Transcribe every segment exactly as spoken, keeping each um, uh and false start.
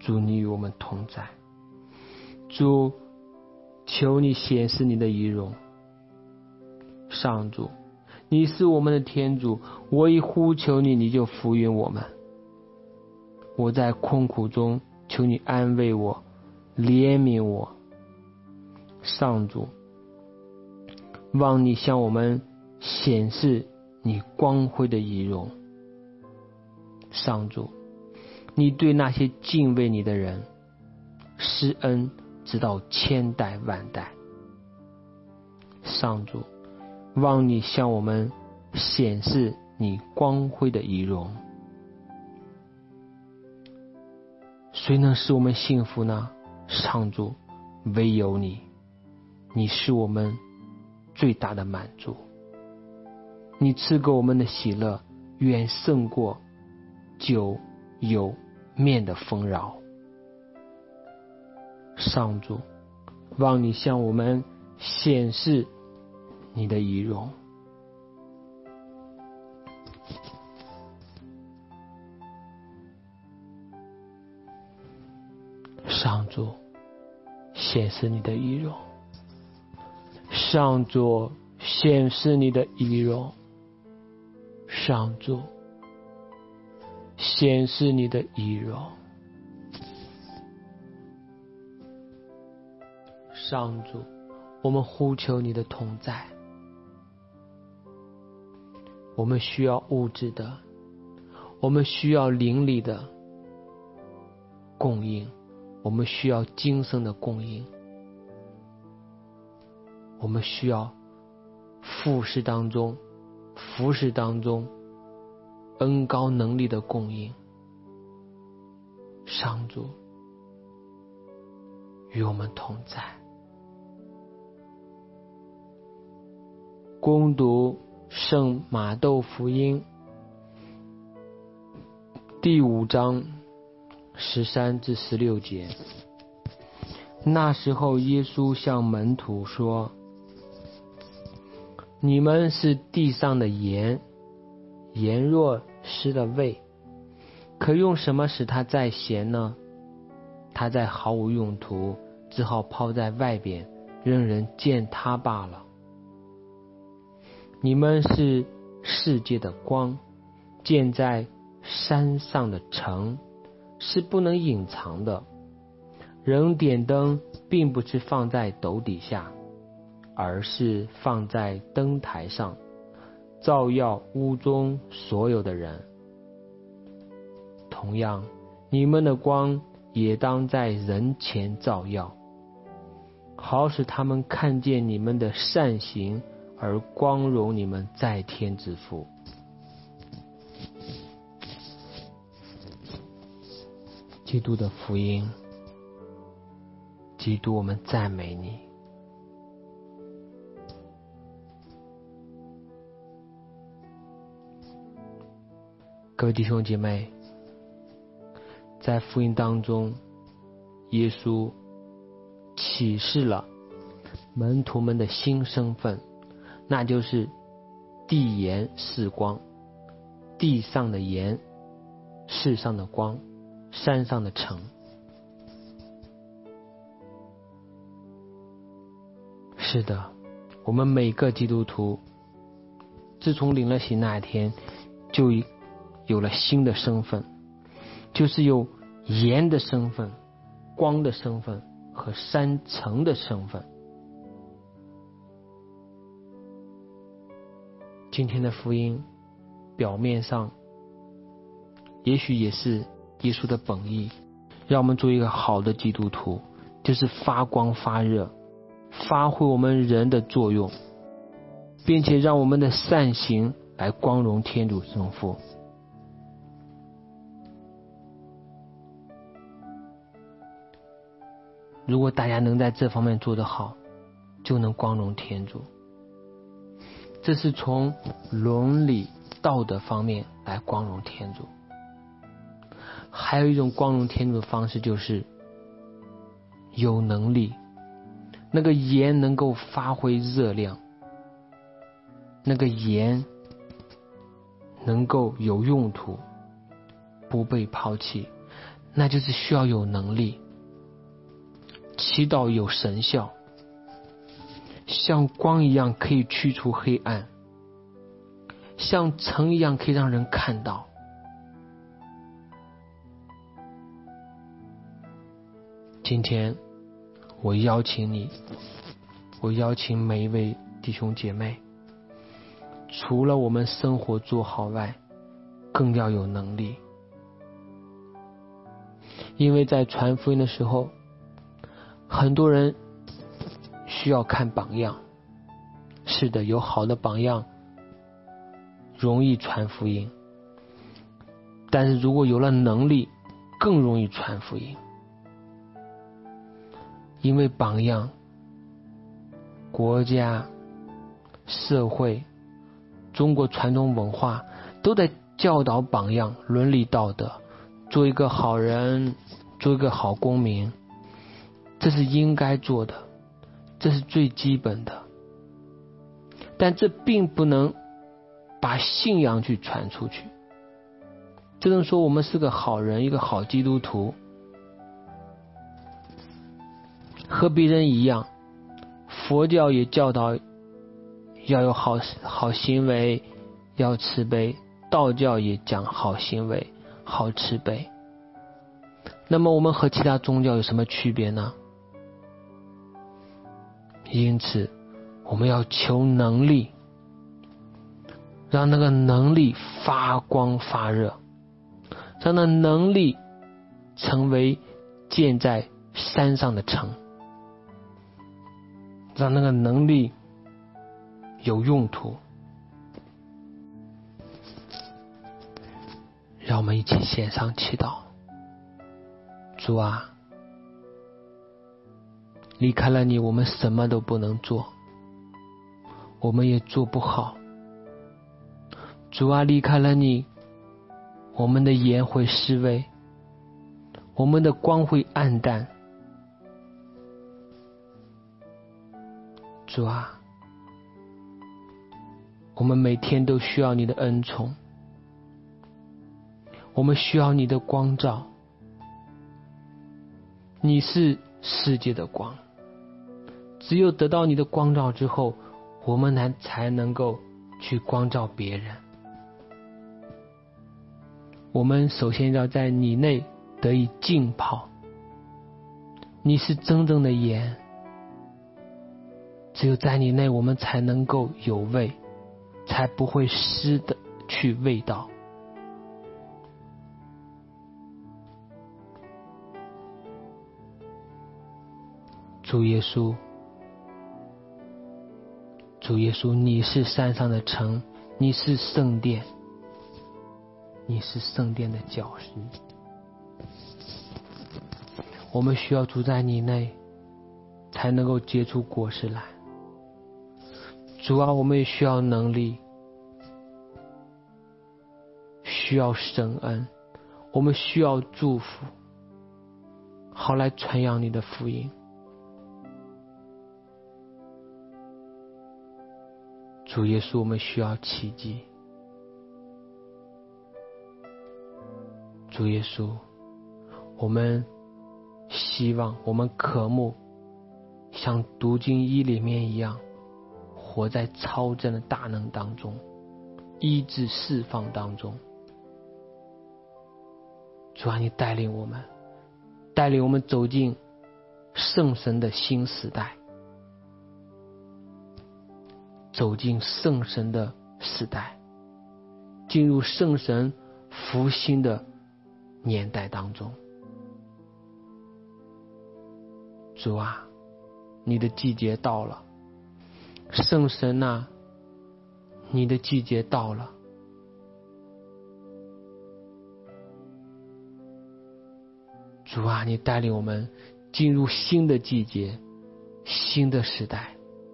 主，你与我们同在。主，求你显示你的仪容。上主，你是我们的天主，我一呼求你，你就福允我们。我在困苦中，求你安慰我，怜悯我。上主，望你向我们显示你光辉的仪容。上主，你对那些敬畏你的人施恩，直到千代万代。上主，望你向我们显示你光辉的仪容。谁能使我们幸福呢？上主，唯有你，你是我们最大的满足。你赐给我们的喜乐远胜过酒油面的丰饶。上主，望你向我们显示你的仪容。上主，显示你的仪容。上主，显示你的仪容。上主，显示你的仪容。上主，我们呼求你的同在。我们需要物质的，我们需要灵里的供应，我们需要精神的供应，我们需要服侍当中服侍当中恩高能力的供应。上主，与我们同在。攻读圣马窦福音第五章十三至十六节。那时候耶稣向门徒说，你们是地上的盐，盐若失了味，可用什么使它再咸呢？它再毫无用途，只好抛在外边，任人践踏罢了。你们是世界的光，建在山上的城是不能隐藏的。人点灯并不是放在斗底下，而是放在灯台上，照耀屋中所有的人。同样，你们的光也当在人前照耀，好使他们看见你们的善行，而光荣你们在天之父。基督的福音，基督，我们赞美你。各位弟兄姐妹，在福音当中，耶稣启示了门徒们的新身份，那就是地盐是光，地上的盐，世上的光，山上的城。是的，我们每个基督徒自从领了洗那一天，就有了新的身份，就是有盐的身份、光的身份和山城的身份。今天的福音表面上也许也是耶稣的本意，让我们做一个好的基督徒，就是发光发热，发挥我们人的作用，并且让我们的善行来光荣天主圣父。如果大家能在这方面做得好，就能光荣天主。这是从伦理道德方面来光荣天主。还有一种光荣天主的方式，就是有能力，那个盐能够发挥热量，那个盐能够有用途，不被抛弃， 那就是需要有能力。祈祷有神效，像光一样可以驱除黑暗，像城一样可以让人看到。今天我邀请你，我邀请每一位弟兄姐妹，除了我们生活做好外，更要有能力。因为在传福音的时候，很多人需要看榜样。是的，有好的榜样容易传福音，但是如果有了能力，更容易传福音。因为榜样，国家、社会、中国传统文化都在教导榜样、伦理道德，做一个好人，做一个好公民，这是应该做的，这是最基本的。但这并不能把信仰去传出去。只能说我们是个好人，一个好基督徒，和别人一样。佛教也教导要有好好行为，要慈悲，道教也讲好行为，好慈悲。那么我们和其他宗教有什么区别呢？因此我们要求能力，让那个能力发光发热，让那能力成为建在山上的城，让那个能力有用途。让我们一起献上祈祷。主啊，离开了你，我们什么都不能做，我们也做不好。主啊，离开了你，我们的盐会失味，我们的光会暗淡。主啊，我们每天都需要你的恩宠，我们需要你的光照。你是世界的光，只有得到你的光照之后，我们才才能够去光照别人。我们首先要在你内得以浸泡，你是真正的盐，只有在你内我们才能够有味，才不会失的去味道。主耶稣，主耶稣，你是山上的城，你是圣殿，你是圣殿的教师。我们需要住在你内，才能够结出果实来。主啊，我们也需要能力，需要神恩，我们需要祝福，好来传扬你的福音。主耶稣，我们需要奇迹。主耶稣，我们希望，我们渴慕像读经一里面一样，活在超真的大能当中，医治释放当中。主啊，你带领我们，带领我们走进圣神的新时代，走进圣神的时代，进入圣神复兴的年代当中。主啊，你的季节到了，圣神啊，你的季节到了。主啊，你带领我们进入新的季节，新的时代。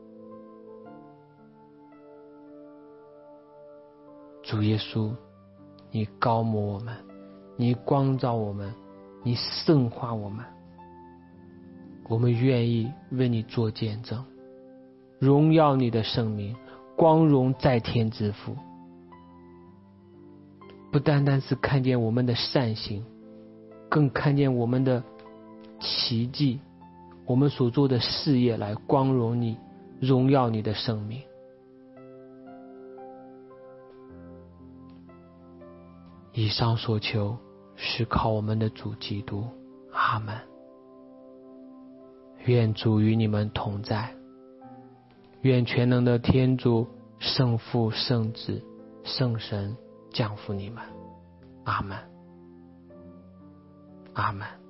主耶稣，你高摩我们，你光照我们，你圣化我们，我们愿意为你做见证，荣耀你的圣名，光荣在天之父。不单单是看见我们的善行， 更看见我们的奇迹，我们所做的事业来光荣你，荣耀你的生命。以上所求是靠我们的主基督。阿们。愿主与你们同在，愿全能的天主、圣父、圣子、圣神降福你们。阿们。阿们。